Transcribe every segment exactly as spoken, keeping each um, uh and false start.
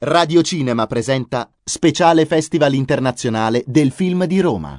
Radio Cinema presenta Speciale Festival Internazionale del Film di Roma.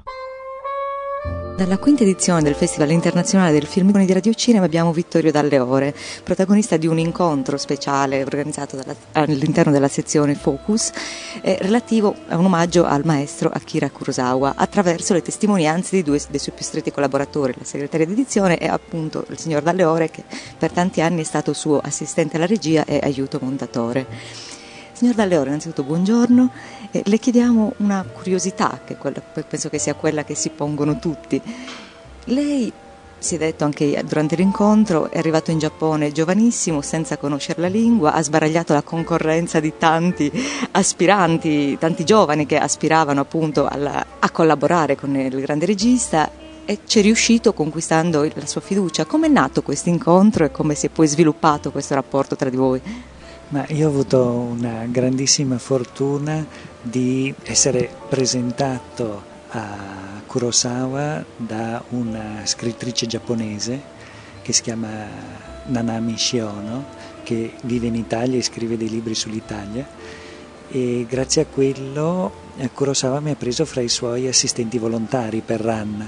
Dalla quinta edizione del Festival Internazionale del Film di Radio Cinema abbiamo Vittorio Dalleore, protagonista di un incontro speciale organizzato dalla, all'interno della sezione Focus, eh, relativo a un omaggio al maestro Akira Kurosawa attraverso le testimonianze di due dei suoi più stretti collaboratori, la segretaria di edizione e appunto il signor Dalleore, che per tanti anni è stato suo assistente alla regia e aiuto montatore. Signor Dalleore, innanzitutto buongiorno. Eh, le chiediamo una curiosità, che quella, penso che sia quella che si pongono tutti. Lei, si è detto anche durante l'incontro, è arrivato in Giappone giovanissimo, senza conoscere la lingua, ha sbaragliato la concorrenza di tanti aspiranti, tanti giovani che aspiravano appunto alla, a collaborare con il grande regista e ci è riuscito conquistando la sua fiducia. Come è nato questo incontro e come si è poi sviluppato questo rapporto tra di voi? Ma io ho avuto una grandissima fortuna di essere presentato a Kurosawa da una scrittrice giapponese che si chiama Nanami Shiono, che vive in Italia e scrive dei libri sull'Italia, e grazie a quello Kurosawa mi ha preso fra i suoi assistenti volontari per Ran.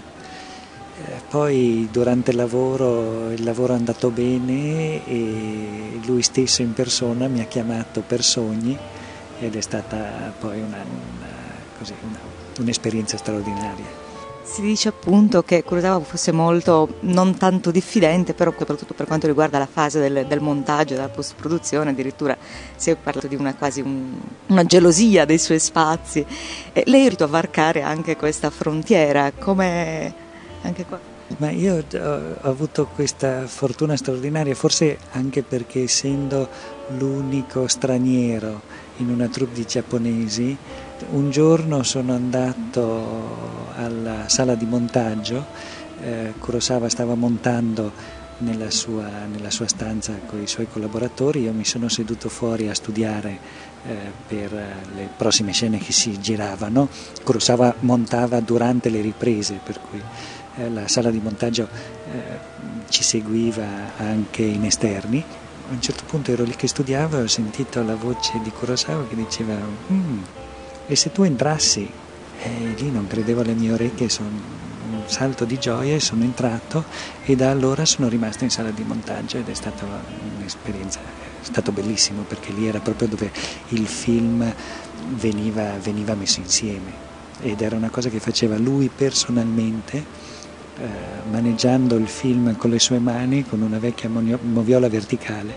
Poi durante il lavoro, il lavoro è andato bene e lui stesso in persona mi ha chiamato per sogni ed è stata poi una, una, così, una, un'esperienza straordinaria. Si dice appunto che Kurosawa fosse molto, non tanto diffidente, però soprattutto per quanto riguarda la fase del, del montaggio, della post-produzione, addirittura si è parlato di una quasi un, una gelosia dei suoi spazi. E lei è riuscito a varcare anche questa frontiera, come anche qua? Ma io ho avuto questa fortuna straordinaria, forse anche perché essendo l'unico straniero in una troupe di giapponesi, un giorno sono andato alla sala di montaggio, eh, Kurosawa stava montando nella sua, nella sua stanza con i suoi collaboratori, io mi sono seduto fuori a studiare eh, per le prossime scene che si giravano. Kurosawa montava durante le riprese, per cui la sala di montaggio eh, ci seguiva anche in esterni. A un certo punto ero lì che studiavo e ho sentito la voce di Kurosawa che diceva mm, e se tu entrassi? E lì non credevo alle mie orecchie, sono un salto di gioia e sono entrato e da allora sono rimasto in sala di montaggio ed è stata un'esperienza, è stato bellissimo perché lì era proprio dove il film veniva, veniva messo insieme ed era una cosa che faceva lui personalmente, Eh, maneggiando il film con le sue mani, con una vecchia moviola verticale,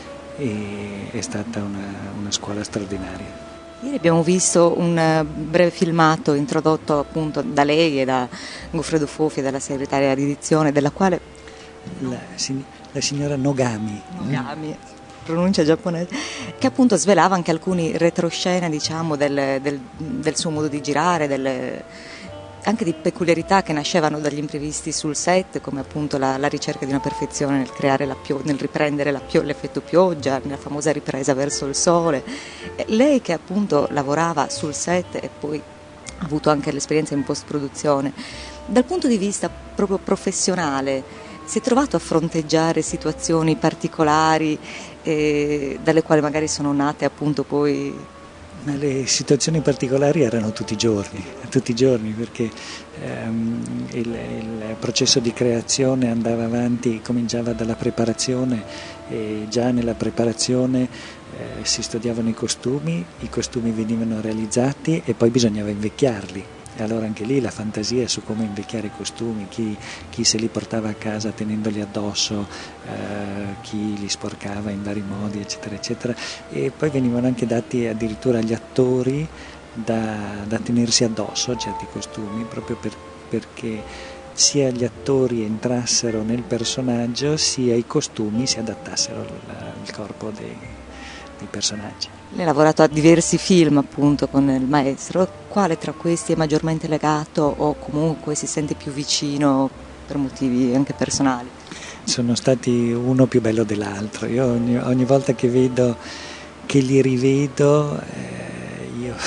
e è stata una, una scuola straordinaria. Ieri abbiamo visto un breve filmato introdotto appunto da lei e da Goffredo Fofi, dalla segretaria di edizione, della quale la, la signora Nogami, Nogami pronuncia giapponese, che appunto svelava anche alcuni retroscena, diciamo, del, del, del suo modo di girare, del anche di peculiarità che nascevano dagli imprevisti sul set, come appunto la, la ricerca di una perfezione nel creare la pio, nel riprendere la pio, l'effetto pioggia, nella famosa ripresa verso il sole. E lei che appunto lavorava sul set e poi ha avuto anche l'esperienza in post-produzione, dal punto di vista proprio professionale si è trovato a fronteggiare situazioni particolari eh, dalle quali magari sono nate appunto poi... Ma le situazioni particolari erano tutti i giorni, tutti i giorni perché ehm, il, il processo di creazione andava avanti, cominciava dalla preparazione e già nella preparazione eh, si studiavano i costumi, i costumi venivano realizzati e poi bisognava invecchiarli. E allora anche lì la fantasia su come invecchiare i costumi, chi, chi se li portava a casa tenendoli addosso, eh, chi li sporcava in vari modi, eccetera, eccetera. E poi venivano anche dati addirittura agli attori da, da tenersi addosso certi costumi, proprio per, perché sia gli attori entrassero nel personaggio, sia i costumi si adattassero al, al corpo dei, dei personaggi. Lei ha lavorato a diversi film appunto con il maestro, quale tra questi è maggiormente legato o comunque si sente più vicino per motivi anche personali? Sono stati uno più bello dell'altro, io ogni, ogni volta che vedo, che li rivedo, eh, io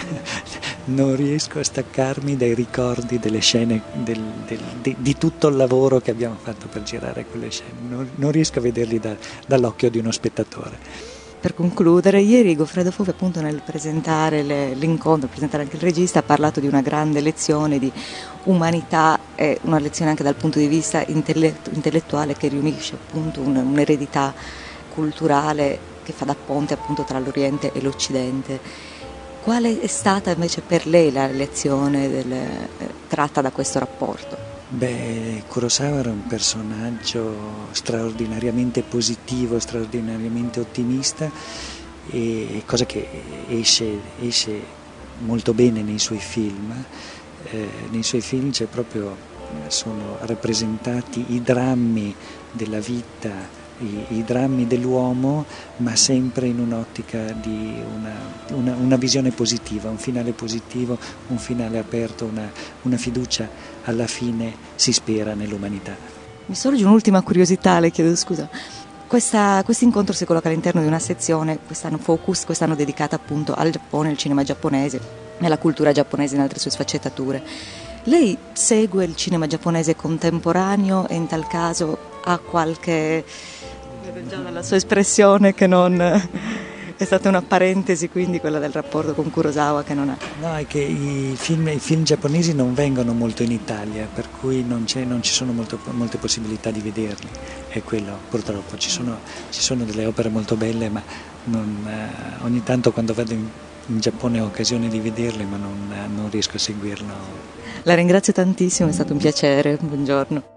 non riesco a staccarmi dai ricordi delle scene, del, del, di, di tutto il lavoro che abbiamo fatto per girare quelle scene, non, non riesco a vederli da, dall'occhio di uno spettatore. Per concludere, ieri Goffredo Fofi, appunto, nel presentare le, l'incontro, presentare anche il regista, ha parlato di una grande lezione di umanità e una lezione anche dal punto di vista intellettu- intellettuale che riunisce appunto un, un'eredità culturale che fa da ponte appunto tra l'Oriente e l'Occidente. Quale è stata invece per lei la lezione del, eh, tratta da questo rapporto? Beh, Kurosawa era un personaggio straordinariamente positivo, straordinariamente ottimista, e cosa che esce, esce molto bene nei suoi film. Eh, nei suoi film c'è proprio, sono rappresentati i drammi della vita, i, i drammi dell'uomo, ma sempre in un'ottica di una, una, una visione positiva, un finale positivo, un finale aperto, una, una fiducia, alla fine si spera nell'umanità. Mi sorge un'ultima curiosità, le chiedo scusa. Questo incontro si colloca all'interno di una sezione, quest'anno Focus, quest'anno dedicata appunto al Giappone, al cinema giapponese e alla cultura giapponese in altre sue sfaccettature. Lei segue il cinema giapponese contemporaneo e in tal caso ha qualche... vedo già dalla sua espressione che non... è stata una parentesi, quindi quella del rapporto con Kurosawa che non ha. No, è che i film, i film giapponesi non vengono molto in Italia, per cui non, c'è, non ci sono molto, molte possibilità di vederli, è quello purtroppo. Ci sono, ci sono delle opere molto belle, ma non, eh, ogni tanto quando vado in, in Giappone ho occasione di vederle, ma non, non riesco a seguirlo. La ringrazio tantissimo, è stato un piacere, buongiorno.